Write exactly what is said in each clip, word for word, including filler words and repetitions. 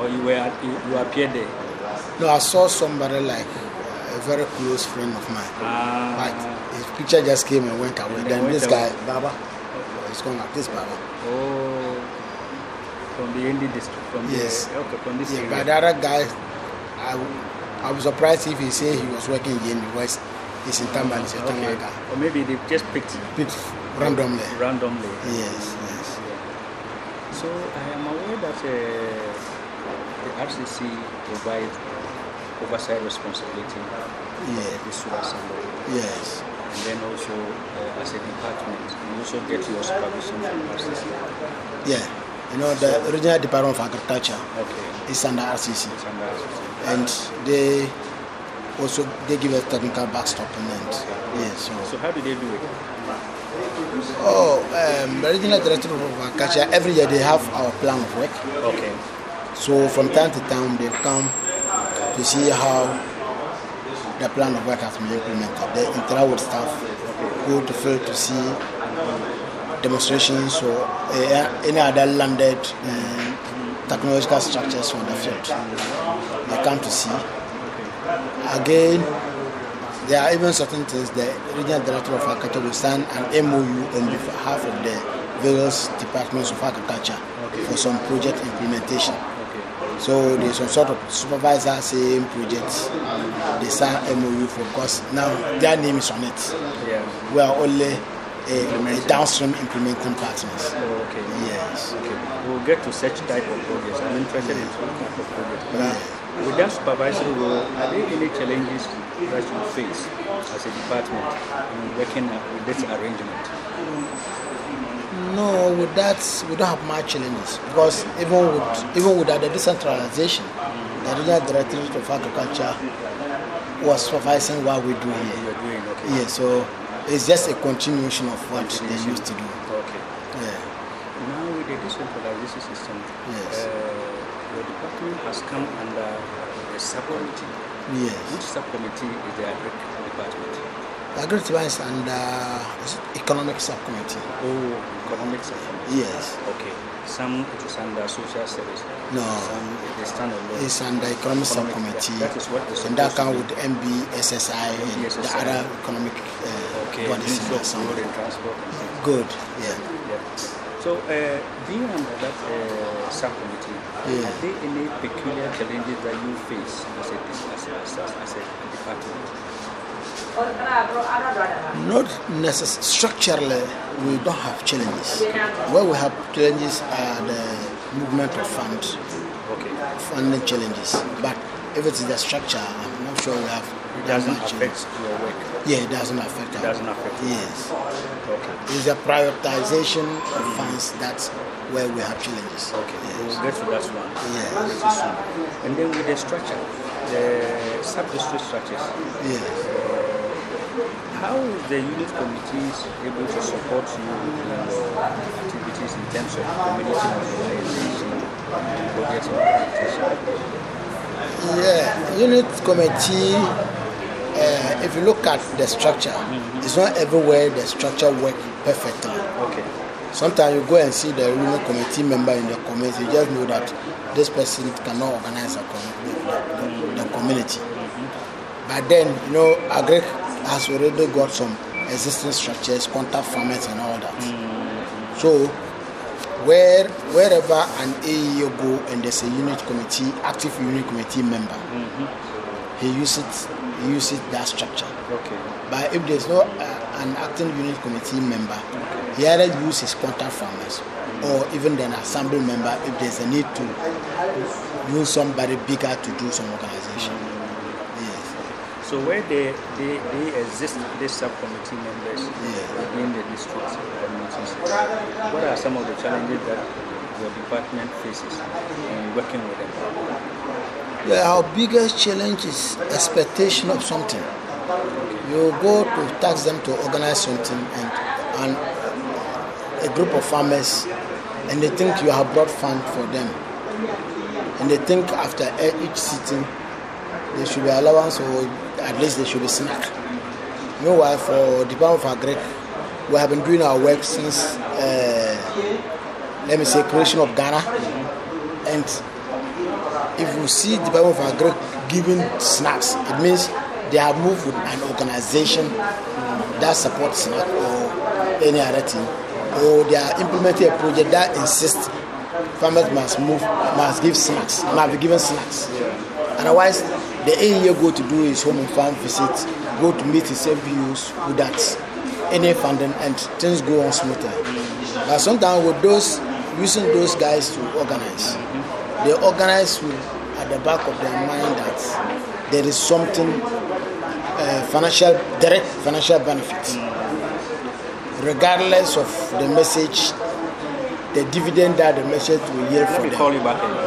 Or you were you, you appeared there? No, I saw somebody like a very close friend of mine. Ah. But his picture just came and went away. And then went this away. guy, Baba, he's going like this Baba. Oh, from the Indi district. From Yes. The, okay, from this Yeah, area. but the other guy, I, I was surprised if he said he was working in because he's in Tambali, he's a Okay. Tambali guy. Or maybe they just picked Picked randomly. randomly. Yes, yes. So I am aware that uh, the R C C provides oversight responsibility Yeah. for the Suda Assembly. Yes. And then also uh, as a department, you also get your supervision from R C C. Yeah. You know, the original Department of Agriculture Okay. is under R C C. It's under R C C. And they also they give us technical backstop and then, yeah, so. So how do they do it? Oh, um, the regional director of Agriculture, every year they have our plan of work. Okay. So from time to time they come to see how the plan of work has been implemented. They interact with staff, go to field to see demonstrations or uh, any other landed uh, technological structures from the field. They come to see. Again, there are even certain things the regional director of agriculture will sign an M O U on behalf of the various departments of agriculture for some project implementation. So there's some sort of supervisor saying projects, they sign M O U for, because now their name is on it. Yeah. We are only a, a downstream implementing partners. Oh, okay. Yes. Okay. We'll get to such type of projects. I'm interested in such type of projects. But Yeah. uh, with that supervisory role, are there any challenges that you face as a department in working uh, with this arrangement? No, with that we don't have much challenges because even with even without the decentralization, the regional directorate of agriculture was supervising what we do here. You're doing okay. Yeah, so it's just a continuation of what they used to do. Okay. Yeah. Now with the decentralization system, Yes. uh, your department has come under a subcommittee. Yes. Which subcommittee is the agric department? The agriculture is under is it economic subcommittee. Oh, economic subcommittee. Yes. Okay. Some it is under social service. No. Some it is standalone. It's under economic Economic, subcommittee. that is what is And that supposed come to with M B S S I and the S S I. other economic uh, Okay, bodies in Ministry the of assembly. Road and Transport. and things. Good. Yeah. Yeah. So, uh, being under that uh, subcommittee, Yeah. are there any peculiar challenges that you face as a, as a, as a, as a department? Not necessarily. Structurally, we don't have challenges. Where we have challenges are the movement of funds, Okay. funding challenges. But if it is the structure, I'm not sure we have It that doesn't much affect challenge. your work. Yeah, it doesn't affect. It our- doesn't affect. Yes, Okay. it's the prioritization of funds that's where we have challenges. Okay. Yes. We'll get to that one. Yeah. Pretty soon. And then with the structure, the sub-district structures, Yes. how is the unit committees able to support you in your activities in terms of community mobilization, project implementation? Yeah, unit committee, uh, if you look at the structure, it's not everywhere the structure works perfectly. Okay. Sometimes you go and see the unit committee member in the community, you just know that this person cannot organize a com- the, the, the community. But then, you know, Agric has already got some existing structures, contact farmers and all that. So, where wherever an A E O go and there's a unit committee, active unit committee member, he uses he uses that structure. Okay. But if there's no uh, an acting unit committee member, he either uses contact farmers or even an assembly member if there's a need to use somebody bigger to do some organization. Yes. So where they, they, they exist, these subcommittee members Yeah. within the district communities, what are some of the challenges that your department faces in working with them? Yeah, our biggest challenge is expectation of something. You go to task them to organize something and, and a group of farmers and they think you have brought fund for them. And they think after each sitting there should be allowance or at least there should be snack. Meanwhile, for Department of Agric, we have been doing our work since, uh, let me say, creation of Ghana. And if you see Department of Agri giving snacks, it means they have moved with an organization that supports snack or any other thing, or they are implementing a project that insists farmers must move, must give snacks, must be given snacks. Otherwise, the A E A go to do his home and farm visit, go to meet his M P Us without any funding, and things go on smoothly. But sometimes with those, using those guys to organize, they organize with, at the back of their mind that there is something uh, financial, direct financial benefit. Regardless of the message, the dividend that the message will yield for Let me them. call you back in.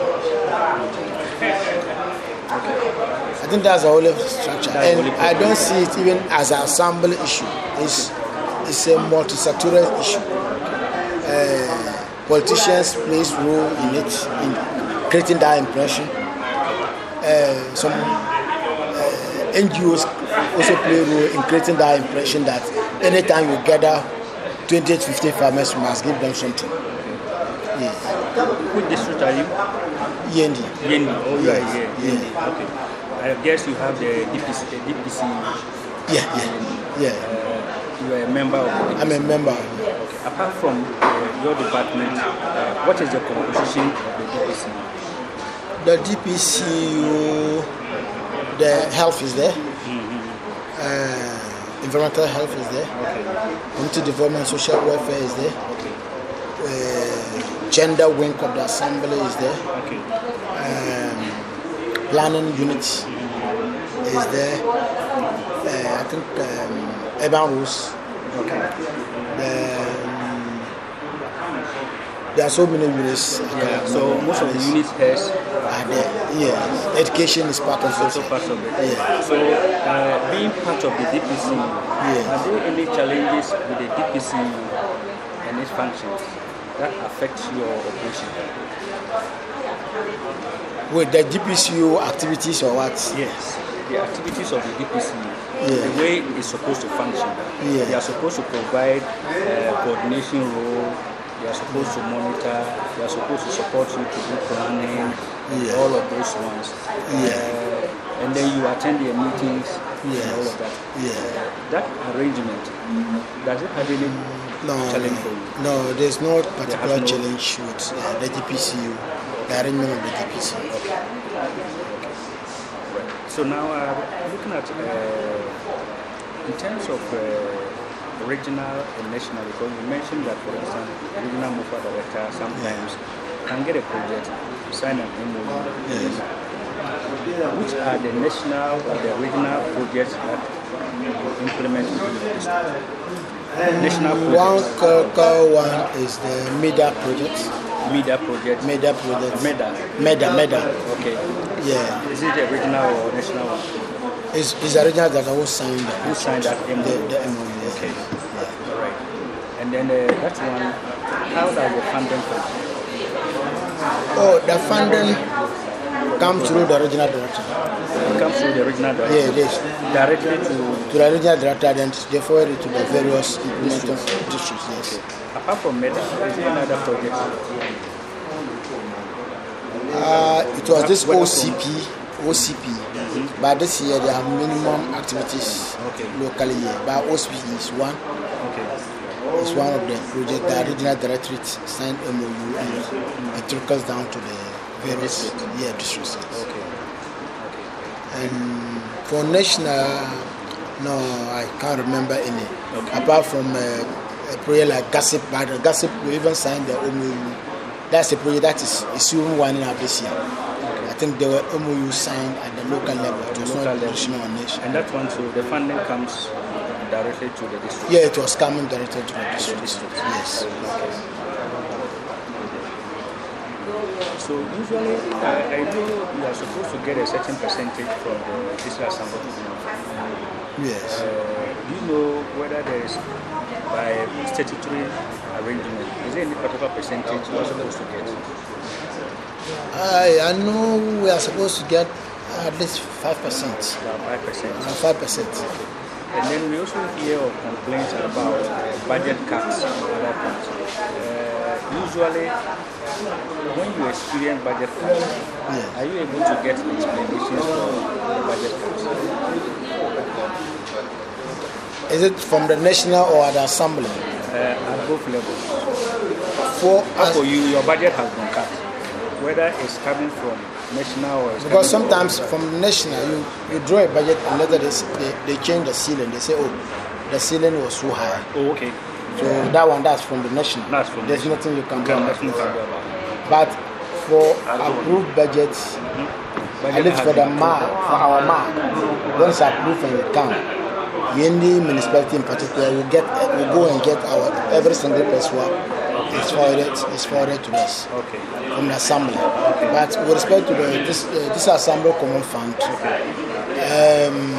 I think that's the whole structure, That's and the only I don't see it even as an assembly issue. It's it's a multi-sectoral issue. Uh, politicians plays role in it in creating that impression. Uh, some uh, N G Os also play a role in creating that impression that anytime you gather twenty to fifty farmers, you must give them something. Yes. Which district are you? Yendi. Yendi. Oh, you are Yes, here. yeah. Yendi. Okay. I guess you have the D P C. The D P C. Yeah, yeah, yeah. Uh, you are a member of the D P C. I'm a member. Okay. Apart from uh, your department, uh, what is the composition of the D P C? The D P C, the health is there. Mm-hmm. Uh, environmental health is there. Okay. Community development, social welfare is there. Okay. Uh, gender wing of the assembly is there. Okay. Um, planning unit is there. Uh, I think um, urban rules. Okay. Um, there are so many units. I Yeah. can't So remember. most of the units has are there. Yeah, education is part of is also it. part of it. Yeah. So uh, being part of the D P C, are there any challenges with the D P C and its functions that affect your operation? With the D P C U activities or what? Yes. The activities of the D P C, Yeah. the way it's supposed to function. Yeah. They are supposed to provide uh, coordination role. They are supposed to monitor. They are supposed to support you to do planning. Yeah. All of those ones. Yeah. Uh, and then you attend their meetings and Yes. all of that. Yeah. That arrangement, does it have any No, challenge for you? no, there's no particular no- challenge with uh, the D P C U, the arrangement of the D P C U. So now uh, looking at, uh, in terms of uh, regional and national, because you mentioned that, for instance, regional MOFA director sometimes can get a project, sign an M O U. Yes. Which are the national or the regional projects that you implement in the district? National One projects, critical one is the MEDA project. media projects, MEDA project. MEDA. MEDA, MEDA. Okay. Yeah. Is it a regional or national one? It's, it's a regional that I will sign the, Who signed that M O the, U? the M O U. Yes. Okay. Yeah. All right. And then uh, that one, how does the funding come? Oh, the funding comes through the regional director. It comes through the regional director. Yeah, it is. Directly to. To the regional director, then they forward it to the various implementing districts. Yes. Apart from MEDA, is there another project? Uh, it was this Whether O C P, O C P. But this year there are minimum activities Okay. locally here. But O C P is one. Okay. It's one of the projects. The regional directorate signed M O U and it trickles down to the various District. yeah districts. Yes. Okay. And for national, no, I can't remember any. Okay. Apart from uh, a project like Gossip, but the Gossip we even signed the M O U. That's a project that is, is soon winding up this year. I think there were M O U signed at the local level. It was Local not level. national or national. And that one too, the funding comes directly to the district. Yeah, it was coming directly to the To the district. district. Yes. So usually, uh, I know you are supposed to get a certain percentage from the district assembly. Yes. Uh, do you know whether there is, by statutory arrangement, is there any particular percentage you are supposed to get? I I know we are supposed to get at least five percent. About five percent. Five percent. And then we also hear of complaints about uh, budget cuts and other things. Uh, usually, when you experience budget cuts, Yeah. are you able to get explanations for the budget cuts? Is it from the national or at the assembly? Uh, at both levels. For As us, for you, your budget has been cut. Whether it's coming from national or it's because coming sometimes from, from the national, you, you draw a budget and later they, s- they, they change the ceiling. They say, oh, the ceiling was too high. oh, okay. So that one, that's from the national. That's from There's national. nothing you can You do can about nothing it. can do about it. But for approved budgets, Budget at least has for the been mark, for our mark, when it's approved and it count, Yendi municipality in particular will get will go and get our every single person is forwarded is forwarded to us Okay. from the assembly. But with respect to the this uh, this assembly common fund, um,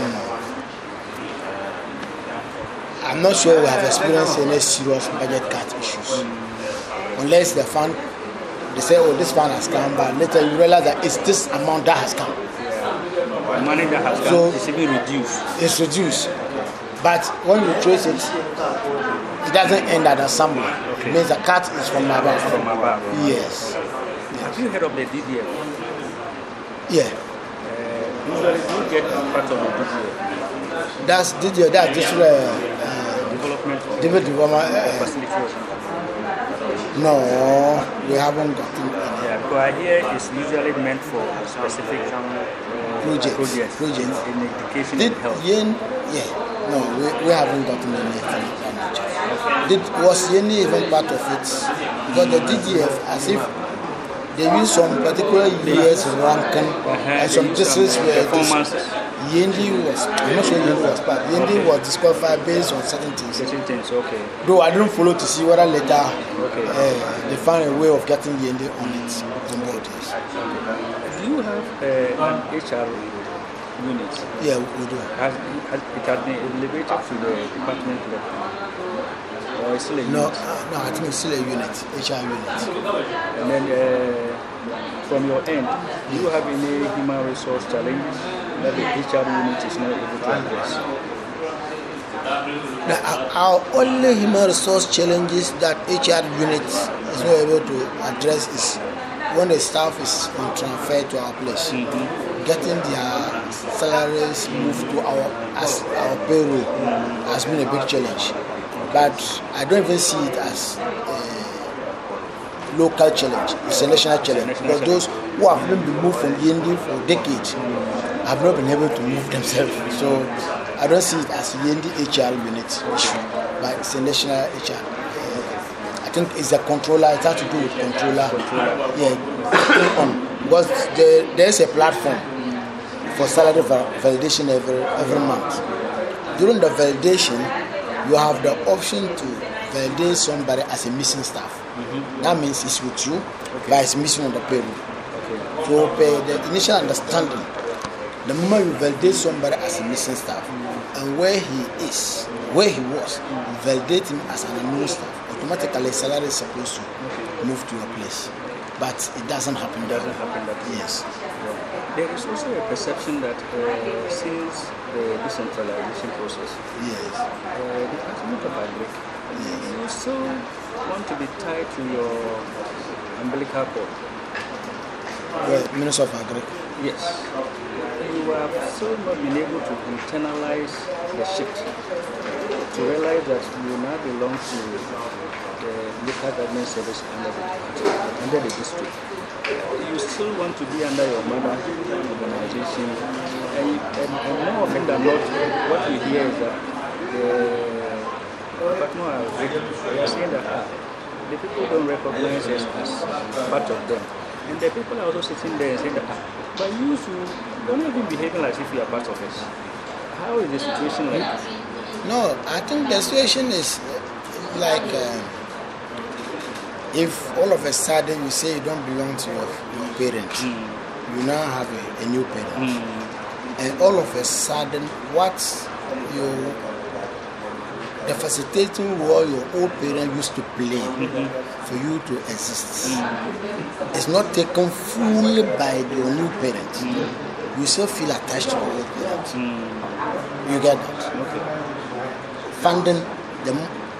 I'm not sure we have experienced any serious budget cut issues, unless the fund they say, oh, this fund has come, but later you realize that it's this amount that has come. The money that has come So- is even reduced. It's reduced. But when you trace it, it doesn't end at the assembly. Okay. It means the cut is from above. From above. Yes. Have you heard of the D D F? Yeah. Uh, usually, do you get part of the D D F? That's did you that this uh, uh, Development of David Development, uh, facility or something? no, we haven't gotten any Yeah, because here is usually meant for specific uh, projects. projects, Projects. In, in education Did and health. Yen, yeah, no, we, we haven't gotten anything of that nature. Did was Yeni even part of it? Because the D D F, as if they use some particular years ranking and some They use some districts where performances. Yendi was, I'm not sure Yendi was part. Yendi was disqualified based on certain things. Certain things, okay. Though I didn't follow to see whether later Okay. uh, they found a way of getting Yendi on it on board. Yes. Do you have uh, an H R unit? Yeah, we do. Has, has it has been elevated to the department level? Or is still a No, unit? uh, no, I think it's still a unit, H R unit. And then uh, from your end, do you have any human resource challenges that the H R unit is not able to address? Now, our- our only human resource challenges that H R unit is not able to address is when the staff is on transfer to our place, getting their salaries moved to our as our payroll has been a big challenge. But I don't even see it as a local challenge. It's a national challenge National because those who have been moved from Yendi for decades have not been able to move themselves. So I don't see it as a Yendi H R unit issue, but it's a national H R. Uh, I think it's a controller. It has to do with controller. Yeah, on because there, there's a platform for salary val- validation every every month. During the validation, you have the option to validate somebody as a missing staff. That means it's with you, but it's missing on the payroll. So per the initial understanding, the moment you validate somebody as a missing staff and where he is, where he was, you validate him as an unknown staff, automatically salary is supposed to move to your place. But it doesn't happen. It doesn't happen that way. Yes. There is also a perception that uh, since the decentralization process, Yes. uh, the Department of Agric, Yes. you still want to be tied to your umbilical cord. Well, Minister of Agri. Yes. You have still not been able to internalize the shift, to realize that you now belong to the local government service under the department, under the district. You still want to be under your mother organization, and, and, and more often than not, what we hear is that the Department of Agriculture, they are saying that ah, the people don't recognize us as part of them. And the people are also sitting there and saying that, ah, but you two, you're not even behaving as if you are part of us. How is the situation like? No, I think the situation is like uh, if all of a sudden you say you don't belong to your, your parents, Mm. you now have a, a new parent, Mm. and all of a sudden what you the facilitating role your old parent used to play Mm-hmm. for you to exist is not taken fully by your new parent. You still feel attached to your old parent. You get that? Okay. Funding the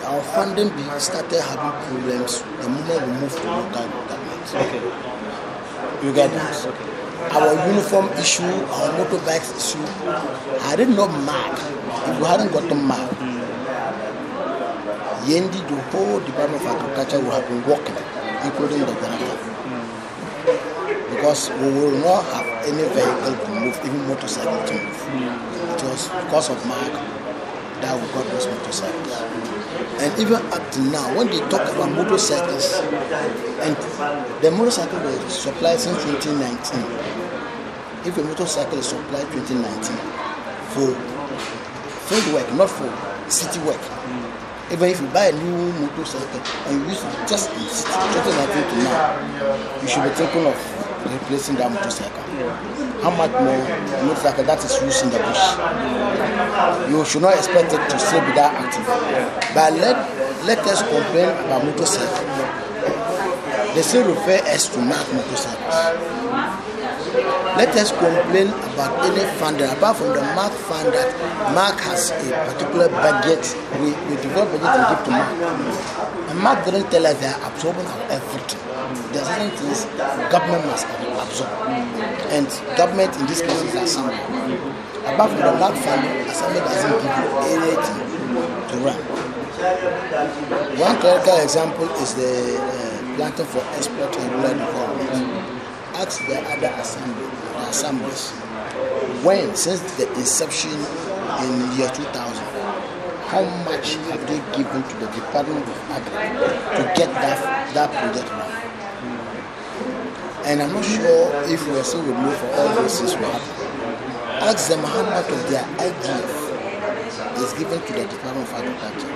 our funding started having problems the moment we moved to local government. Okay. You get that? Okay. Our uniform issue, our motorbikes issue, had it not marked, if we hadn't gotten marked, mm. Yendi, the whole Department of Agriculture would have been working, including the government. Mm. Because we will not have any vehicle to move, even motorcycle to move. Mm. It was because of mark that we got those motorcycles. And even up to now, when they talk about motorcycles, and the motorcycle was supplied since twenty nineteen. If a motorcycle is supplied twenty nineteen for field work, not for city work, mm. even if you buy a new motorcycle and you use it just in city, twenty nineteen to now, you should be thinking of replacing that motorcycle. How much more motorcycle that is used in the bush? You should not expect it to still be that active. But let let us complain about motorcycle. They still refer us to mark motorcycles. Let us complain about any fund apart from the mark fund that Mark has a particular budget. We, we develop budget and give to Mark. And Mark didn't tell us they are absorbing our everything. There are certain things government must absorb. And government in this case is Assembly. Apart from the Mark fund, Assembly doesn't give you anything to run. One clerical example is the uh, planting for export and rural development. Ask the other assembly, the assemblies, when, since the inception in the year two thousand, how much have they given to the Department of Agri to get that, that project run? And I'm not sure if we are still with me for all those things will happen. Ask them how much of their I G F is given to the Department of Agriculture.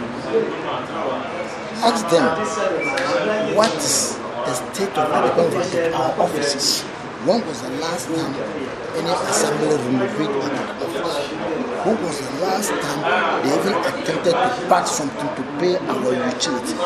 Ask them what is the state of the Department of our offices. When was the last time any assembly renovated an office? When was the last time they even attempted to pass something to pay our utility?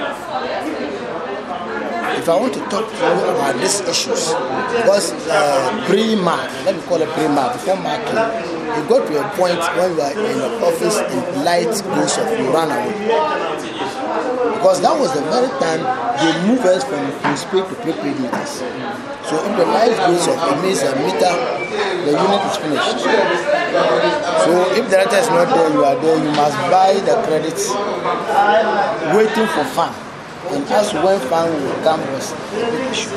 If I want to talk to you about these issues, because uh, pre-mark, let me call it pre-mark, before marking, you got to a point when you are in the office and light goes off, you run away. Because that was the very time they moved us from postpaid to prepaid meters. So if the light goes off, it means the meter, the unit is finished. So if the data is not there, you are there, you must buy the credits waiting for fun. And as when fun will come was a big issue.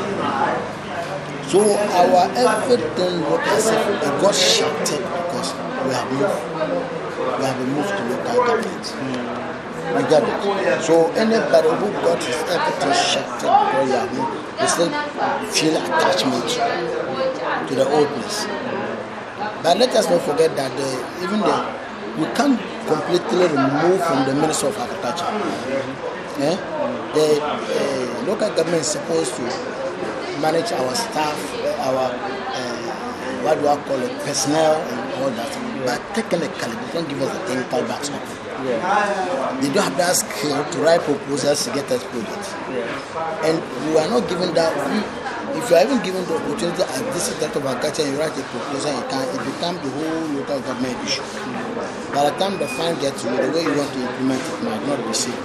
So our everything looked as if it got shattered because we have moved. We have been moved to local government. You got it. So anybody who got his everything shattered where you have moved, they still feel attachment to the old place. But let us not forget that the, even the we can't completely remove from the Ministry of Agriculture. Yeah? The uh, local government is supposed to manage our staff, our uh, what do I call it, personnel and all that. But technically, they don't give us the technical backstop. Yeah. They don't have that skill to write proposals to get us projects. Yeah. And we are not given that. We, if you are even given the opportunity as this is that of agriculture and you write a proposal, it, can, it becomes the whole local government issue. Mm-hmm. By the time the fund gets to you, the way you want to implement it might not be seen.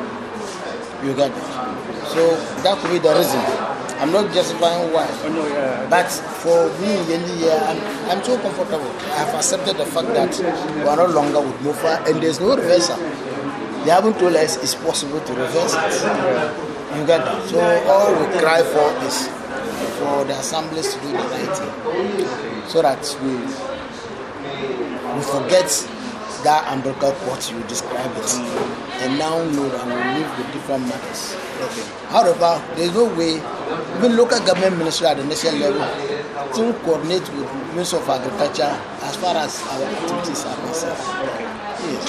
You get it. So that could be the reason. I'm not justifying why. Oh, no, yeah. But for me, I'm, I'm so comfortable. I've accepted the fact that we are no longer with MOFA and there's no reversal. They haven't told us it's possible to reverse it. You get that. So all we cry for is for the assemblies to do the right thing. So that we, we forget that umbilical cord you describe it. And now know that we live with different matters. Okay. However, there is no way, even local government ministry at the national level, to coordinate with the Ministry of Agriculture as far as our activities are concerned. Okay. Yes.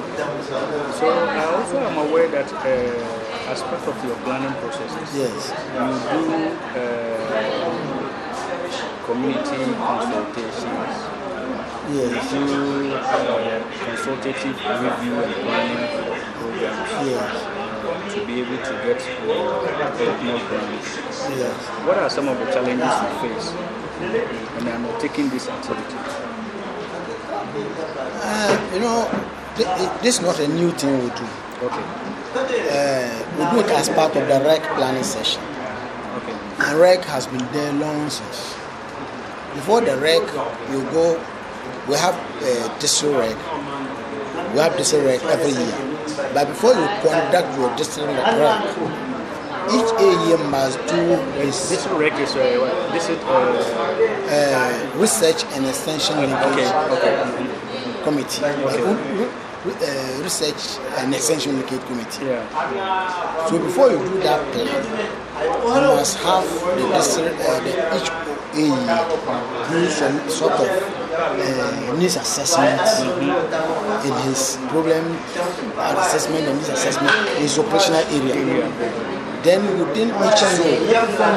So I also am aware that uh, as part of your planning processes, yes, you do uh, community consultations. Yes. You do uh, consultative review and planning programs. Yes. To be able to get more grants. Yes. What are some of the challenges you face when I'm undertaking this activity? Uh, you know, th- this is not a new thing we do. Okay. Uh, we do it as part of the R E C planning session. Okay. And R E C has been there long since. Before the R E C, you go, we have uh, district R E C. We have district R E C every year. But before you conduct your district R E C, each A E must do this. This R E C is uh, what? This is uh, uh, research and extension linkage okay. Okay. committee. Okay. Uh, uh, research and extension linkage committee. Yeah. So before you do that plan, you must have the district, uh, the each A E do some sort of uh, needs assessment mm-hmm. in his problem assessment and needs assessment in his operational area. Yeah. Then within each zone,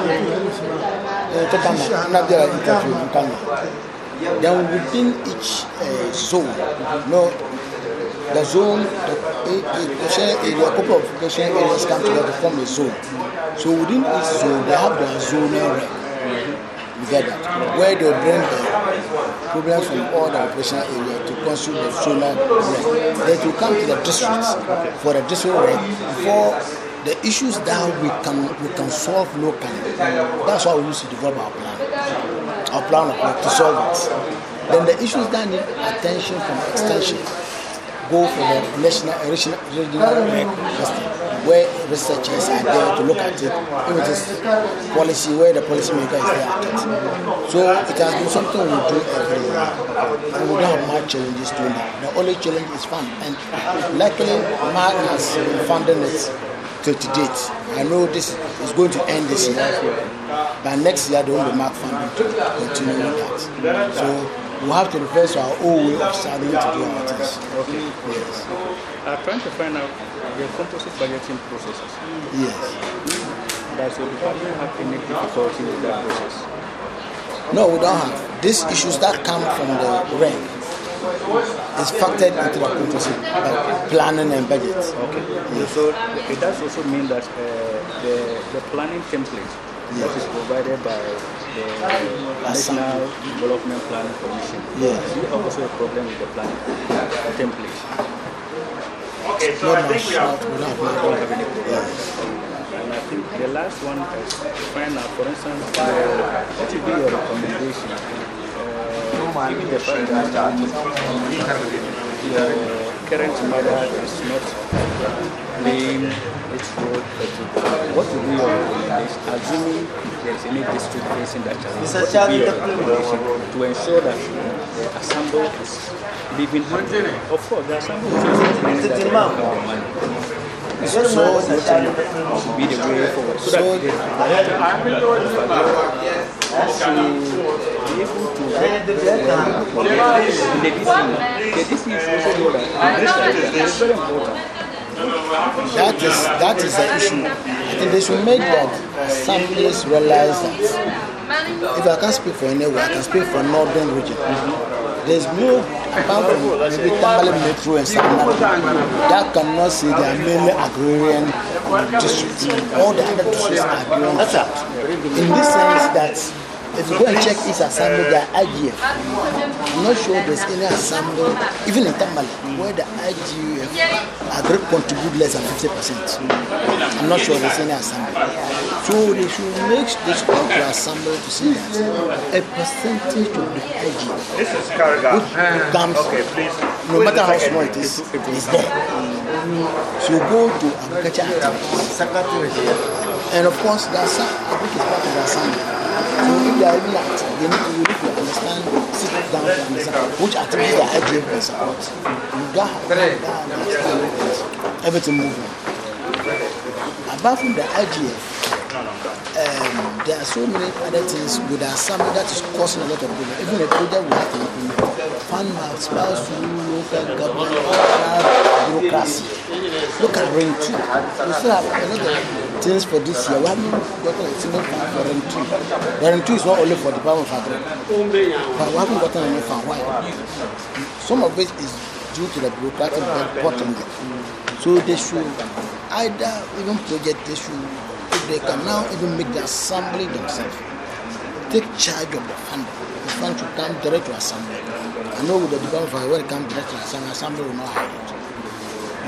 then within each uh, zone, no, the zone, the area, a couple of patient areas come together to form a zone. So within each zone, they have their zonal rep together, where they bring the problems from all the operational areas to constitute the zonal rep. Then to come to the districts for the district rep before the issues that we can we can solve locally. That's why we used to develop our plan, our plan of work to solve it. Then the issues that need attention from extension go for the national, regional, regional where researchers are there to look at it. If it is policy, where the policymaker is there at it. So it has been something we do every year, and we don't have much challenges doing that. The only challenge is fund, and luckily Mark has been funding it to date. I know this is going to end this year, but next year there will be Mark funding to continue with that. So we have to reverse our own way of starting to do our things. Okay. Yes. I'm trying to find out the composite budgeting processes. Yes. Does your department have any difficulty with that process? No, we don't have. These issues that come from the R E C is factored into the composite planning and budget. Okay. Yes. So it does also mean that uh, the, the planning template yes. that is provided by the National Development Planning Commission. Yes. Do you have also a problem with the planning template? Okay, so I think we are. We don't have any problem. Yes. And I think the last one is to find out, for instance, uh, what would be your recommendation? Uh, given the fact that your current mother is not playing its role, what would be your recommendation? Assuming there is any district facing that challenge, what would be your recommendation to ensure that the assembly is living? Of course, the assembly is not meaning that they don't have money. So, so should be the way forward. So, so that they should be able to work in the D C. The D C is also know that this is very important. That is that is the issue. I think they should make that assemblies realize that if I can't speak for anywhere, I can speak for northern region. There's no, apart from maybe Tambale Metro and Sanana, that cannot say they are mainly agrarian districts. All the other districts are agrarian. In this sense that if you go and check each assembly, they are I G F. I'm not sure there's any assembly, even in Tambale, where the I G F agree contribute less than fifty percent. I'm not sure there's any assembly. So they should make they should come to assembly to see that a percentage of the I G F This is Karaga. comes, Okay, please. no matter how small it is, is there. So go to agriculture activities. And of course, that's I think it's part of the assembly. So if they are even active, they need to, you need to understand, sit down to understand which activities the I G F can support. You got that, everything moving. Apart from the I G F, um, there are so many other things with the assembly that is causing a lot of problems. Even a project we have to implement, fund must pass through local government, bureaucracy. Look at Ring two. We still have a lot of things for this year. We haven't gotten a single fund for Ring two. The Ring two is not only for the Department of Agriculture, but we haven't gotten any fund. Why? Some of it is due to the bureaucratic bottleneck. So they should either even project they should, if they can now even make the assembly themselves, take charge of the fund. The fund should come direct to assembly. I know with the Department of Agriculture, when it comes direct to assembly, assembly will not hide it.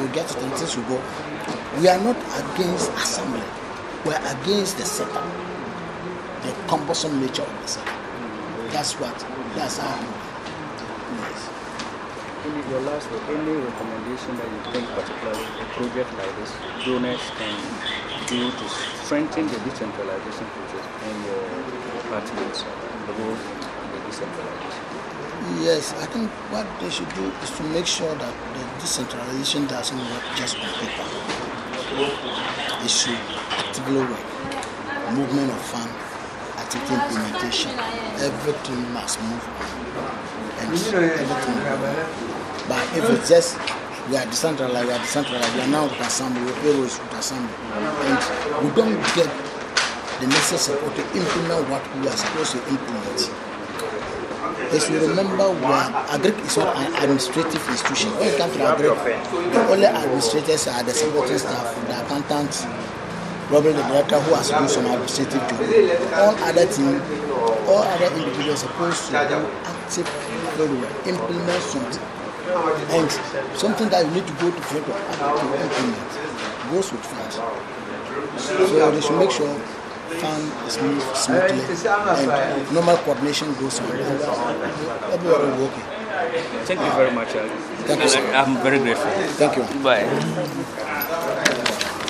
you get it and things will go. We are not against assembly. We are against the setup, the cumbersome nature of the setup. That's what, that's how we yes. Any, your last word, any recommendation that you think particularly a project like this, donors can do to strengthen the decentralization process in your departments, the role in the decentralization? Yes, I think what they should do is to make sure that the decentralization doesn't work just on paper. It should actively work. Movement of fund, activity implementation, everything must move on. And everything but if it's just we are decentralized, we are decentralized, we are now with assembly, we are with assembly, and we don't get the necessary support to implement what we are supposed to implement. As you remember, when Agric is not an administrative institution. When it comes to Agric, the only administrators are the supporting staff, the accountants, probably the director who has done some administrative job. All other teams, all other individuals are supposed to do active very well, implement something. And something that you need to go to front of to implement goes with funds. So they should make sure fund is moved smoothly and normal coordination goes on. Everybody will work. Thank you very much. Thank you, sir. I'm very grateful. Thank you. Bye.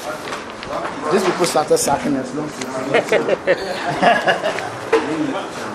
These people started sacking us long.